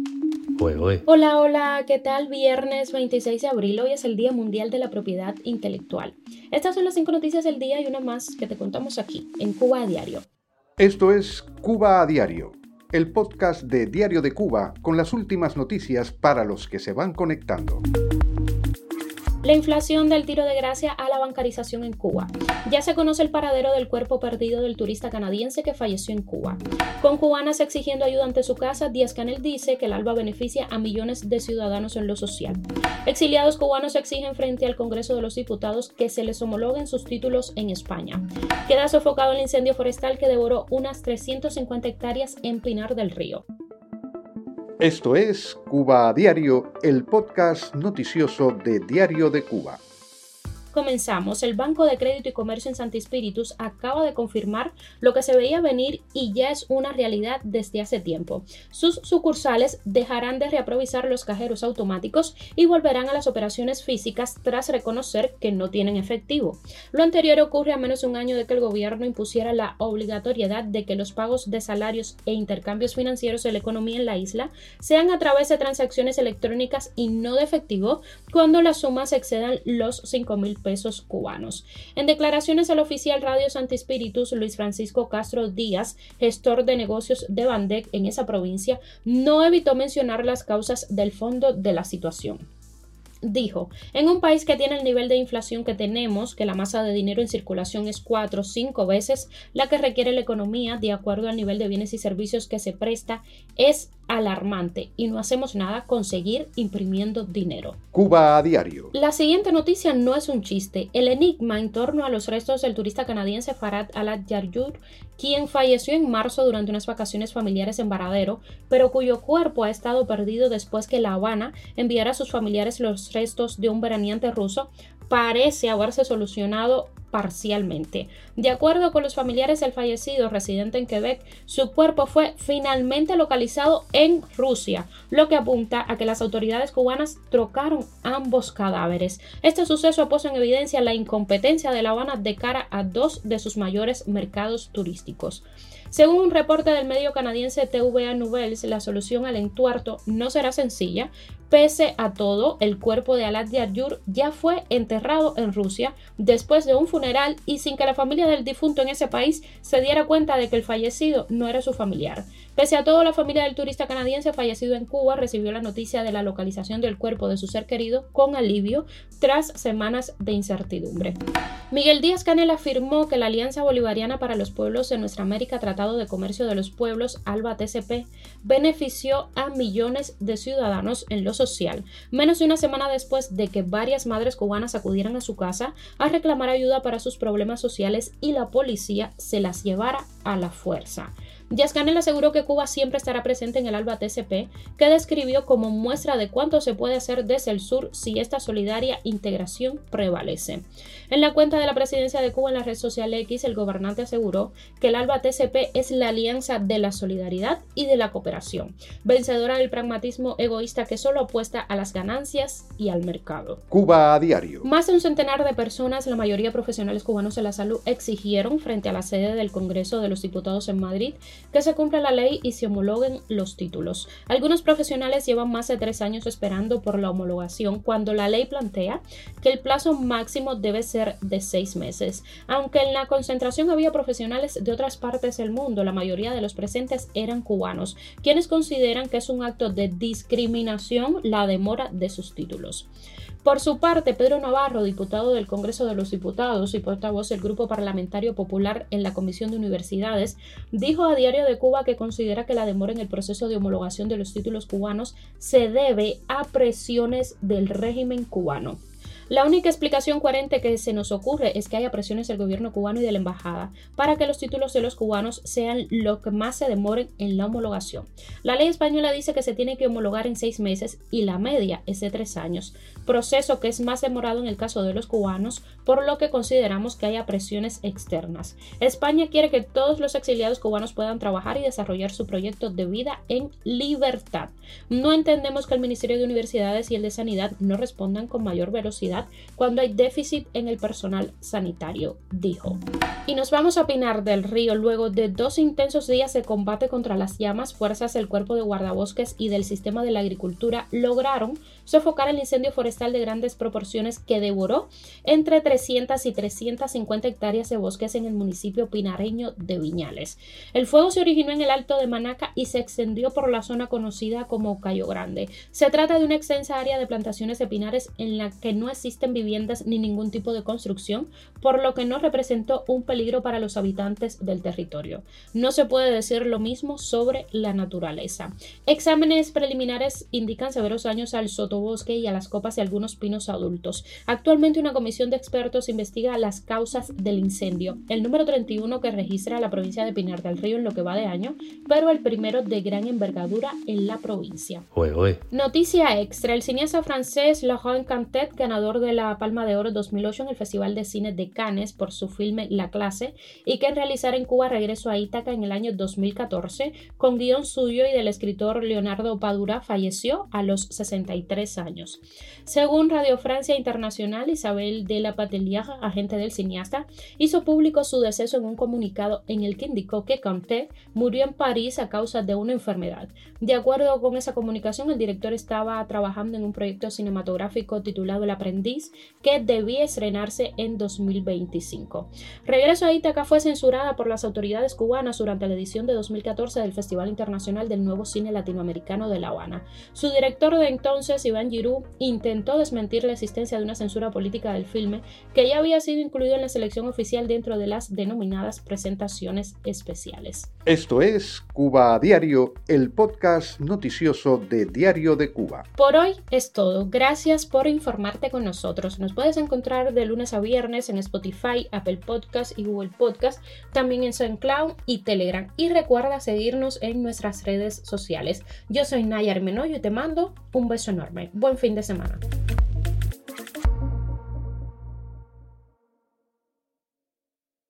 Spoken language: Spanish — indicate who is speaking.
Speaker 1: Hola, ¿qué tal? Viernes 26 de abril, hoy es el Día Mundial de la Propiedad Intelectual. Estas son las 5 noticias del día y una más que te contamos aquí, en Cuba a Diario.
Speaker 2: Esto es Cuba a Diario, el podcast de Diario de Cuba con las últimas noticias para los que se van conectando.
Speaker 1: La inflación del tiro de gracia a la bancarización en Cuba. Ya se conoce el paradero del cuerpo perdido del turista canadiense que falleció en Cuba. Con cubanas exigiendo ayuda ante su casa, Díaz-Canel dice que el ALBA beneficia a millones de ciudadanos en lo social. Exiliados cubanos exigen frente al Congreso de los Diputados que se les homologuen sus títulos en España. Queda sofocado el incendio forestal que devoró unas 350 hectáreas en Pinar del Río.
Speaker 2: Esto es Cuba a Diario, el podcast noticioso de Diario de Cuba.
Speaker 1: Comenzamos. El Banco de Crédito y Comercio en Santi Spíritus acaba de confirmar lo que se veía venir y ya es una realidad desde hace tiempo. Sus sucursales dejarán de reaprovechar los cajeros automáticos y volverán a las operaciones físicas tras reconocer que no tienen efectivo. Lo anterior ocurre a menos de un año de que el gobierno impusiera la obligatoriedad de que los pagos de salarios e intercambios financieros de la economía en la isla sean a través de transacciones electrónicas y no de efectivo cuando las sumas excedan los 5,000 pesos cubanos. En declaraciones al oficial Radio Santi Spíritus, Luis Francisco Castro Díaz, gestor de negocios de Bandec en esa provincia, no evitó mencionar las causas del fondo de la situación. Dijo, en un país que tiene el nivel de inflación que tenemos, que la masa de dinero en circulación es 4 o 5 veces la que requiere la economía de acuerdo al nivel de bienes y servicios que se presta, es alarmante y no hacemos nada con seguir imprimiendo dinero.
Speaker 2: Cuba a Diario.
Speaker 1: La siguiente noticia no es un chiste. El enigma en torno a los restos del turista canadiense Farhad Al-Yarjour, quien falleció en marzo durante unas vacaciones familiares en Varadero, pero cuyo cuerpo ha estado perdido después que La Habana enviara a sus familiares los restos de un veraneante ruso, parece haberse solucionado parcialmente. De acuerdo con los familiares del fallecido residente en Quebec, su cuerpo fue finalmente localizado en Rusia, lo que apunta a que las autoridades cubanas trocaron ambos cadáveres. Este suceso puso en evidencia la incompetencia de La Habana de cara a dos de sus mayores mercados turísticos. Según un reporte del medio canadiense TVA Nouvelles, la solución al entuerto no será sencilla. Pese a todo, el cuerpo de Al-Yarjour ya fue enterrado en Rusia después de un funeral y sin que la familia del difunto en ese país se diera cuenta de que el fallecido no era su familiar. Pese a todo, la familia del turista canadiense fallecido en Cuba recibió la noticia de la localización del cuerpo de su ser querido con alivio tras semanas de incertidumbre. Miguel Díaz-Canel afirmó que la Alianza Bolivariana para los Pueblos de Nuestra América, Tratado de Comercio de los Pueblos, ALBA-TCP, benefició a millones de ciudadanos en lo social, menos de una semana después de que varias madres cubanas acudieran a su casa a reclamar ayuda para sus problemas sociales y la policía se las llevara a la fuerza. Díaz-Canel aseguró que Cuba siempre estará presente en el ALBA-TCP, que describió como muestra de cuánto se puede hacer desde el sur si esta solidaria integración prevalece. En la cuenta de la presidencia de Cuba en la red social X, el gobernante aseguró que el ALBA-TCP es la alianza de la solidaridad y de la cooperación, vencedora del pragmatismo egoísta que solo apuesta a las ganancias y al mercado.
Speaker 2: Cuba a Diario.
Speaker 1: Más de un centenar de personas, la mayoría profesionales cubanos de la salud, exigieron frente a la sede del Congreso de los Diputados en Madrid que se cumpla la ley y se homologuen los títulos. Algunos profesionales llevan más de 3 años esperando por la homologación cuando la ley plantea que el plazo máximo debe ser de 6 meses. Aunque en la concentración había profesionales de otras partes del mundo, la mayoría de los presentes eran cubanos, quienes consideran que es un acto de discriminación la demora de sus títulos. Por su parte, Pedro Navarro, diputado del Congreso de los Diputados y portavoz del Grupo Parlamentario Popular en la Comisión de Universidades, dijo a Diario de Cuba que considera que la demora en el proceso de homologación de los títulos cubanos se debe a presiones del régimen cubano. La única explicación coherente que se nos ocurre es que haya presiones del gobierno cubano y de la embajada para que los títulos de los cubanos sean lo que más se demoren en la homologación. La ley española dice que se tiene que homologar en 6 meses y la media es de 3 años, proceso que es más demorado en el caso de los cubanos, por lo que consideramos que haya presiones externas. España quiere que todos los exiliados cubanos puedan trabajar y desarrollar su proyecto de vida en libertad. No entendemos que el Ministerio de Universidades y el de Sanidad no respondan con mayor velocidad seguridad cuando hay déficit en el personal sanitario, dijo. Y nos vamos a Pinar del Río. Luego de 2 intensos días de combate contra las llamas, fuerzas del Cuerpo de Guardabosques y del Sistema de la Agricultura lograron sofocar el incendio forestal de grandes proporciones que devoró entre 300 y 350 hectáreas de bosques en el municipio pinareño de Viñales. El fuego se originó en el Alto de Manaca y se extendió por la zona conocida como Cayo Grande. Se trata de una extensa área de plantaciones de pinares en la que no existen viviendas ni ningún tipo de construcción, por lo que no representó un peligro para los habitantes del territorio. No se puede decir lo mismo sobre la naturaleza. Exámenes preliminares indican severos daños al sotobosque y a las copas de algunos pinos adultos. Actualmente una comisión de expertos investiga las causas del incendio, el número 31 que registra la provincia de Pinar del Río en lo que va de año, pero el primero de gran envergadura en la provincia. Noticia extra: el cineasta francés Laurent Cantet, ganador de la Palma de Oro 2008 en el Festival de Cine de Cannes por su filme La Clase, y que realizara en Cuba Regreso a Ítaca en el año 2014, con guión suyo y del escritor Leonardo Padura, falleció a los 63 años. Según Radio Francia Internacional, Isabel de la Patellière, agente del cineasta, hizo público su deceso en un comunicado en el que indicó que Cantet murió en París a causa de una enfermedad. De acuerdo con esa comunicación, el director estaba trabajando en un proyecto cinematográfico titulado El Aprendiz, que debía estrenarse en 2025. Regreso a Ítaca fue censurada por las autoridades cubanas durante la edición de 2014 del Festival Internacional del Nuevo Cine Latinoamericano de La Habana. Su director de entonces, Iván Giroux, intentó desmentir la existencia de una censura política del filme, que ya había sido incluido en la selección oficial dentro de las denominadas presentaciones especiales.
Speaker 2: Esto es Cuba a Diario, el podcast noticioso de Diario de Cuba.
Speaker 1: Por hoy es todo. Gracias por informarte con nosotros. Nos puedes encontrar de lunes a viernes en Spotify, Apple Podcast y Google Podcast, también en SoundCloud y Telegram. Y recuerda seguirnos en nuestras redes sociales. Yo soy Nayar Menoyo y te mando un beso enorme. Buen fin de semana.